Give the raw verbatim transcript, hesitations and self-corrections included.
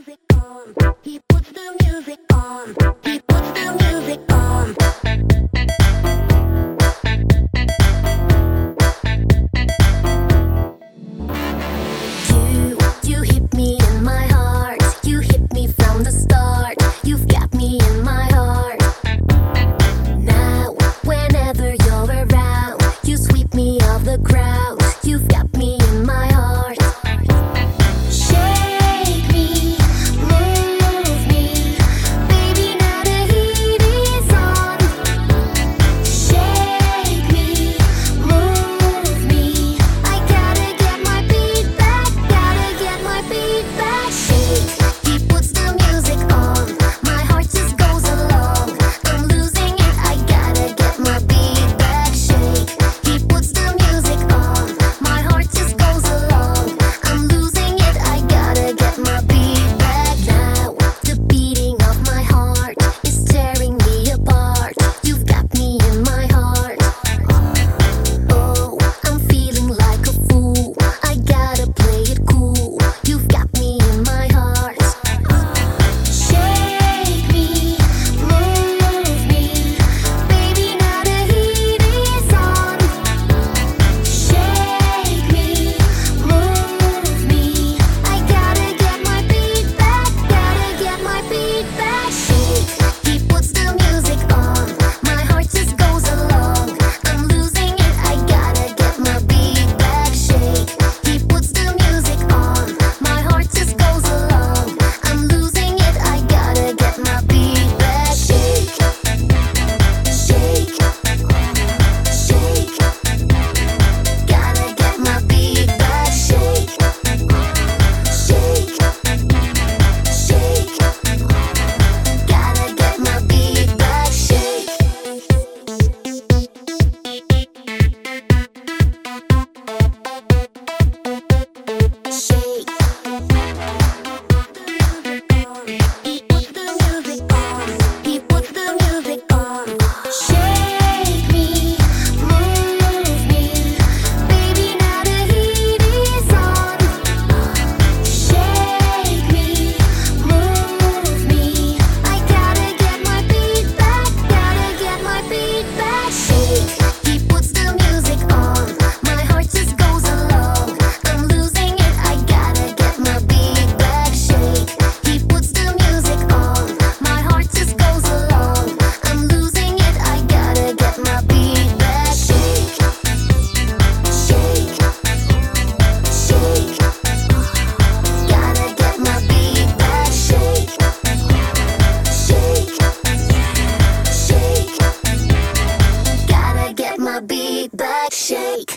music on. He puts the music on. He puts the music on. You, you hit me in my heart. You hit me from the start. You've got me in my heart. Now, whenever you're around, you sweep me off the ground. You've got me in my heart. Shake me, move me, baby, now the heat is on. Shake me, move me, I gotta get my beat back, gotta get my beat back. Shake, he puts the music on, my heart just goes along. I'm losing it, I gotta get my beat back. Shake, he puts the music on, my heart just goes along. I'm losing it, I gotta get my beat back. Now, the beating of my heart is tearing me apart. You've got me in my heart. Oh, I'm feeling like a fool. I gotta play it cool. You've got me in my heart. Shake me, move me, baby, now the heat is on. Shake me, move me, I gotta get my beat back, gotta get my beat back. Shake, he puts the music on, my heart just goes along. I'm losing it, I gotta get my beat back. Shake, he puts the music on, my heart just goes along. I'm losing it, I gotta get my beat back. Shake, shake, shake, gotta get my beat back. Shake, shake, shake, gotta get my beat back. Shake. Shake. He puts the music on. He puts the music on. Shake me, move me, baby, now the heat is on. Shake me, move me, I gotta get my beat back, gotta get my beat back. Shake, he puts the music on, my heart just goes along. I'm losing it, I gotta get my beat back. Shake, he puts the music on, my heart just goes along. I'm losing it, I gotta get my beat back. Shake, shake, shake, gotta get my beat back. Shake, shake, shake, gotta get my beat back. Shake.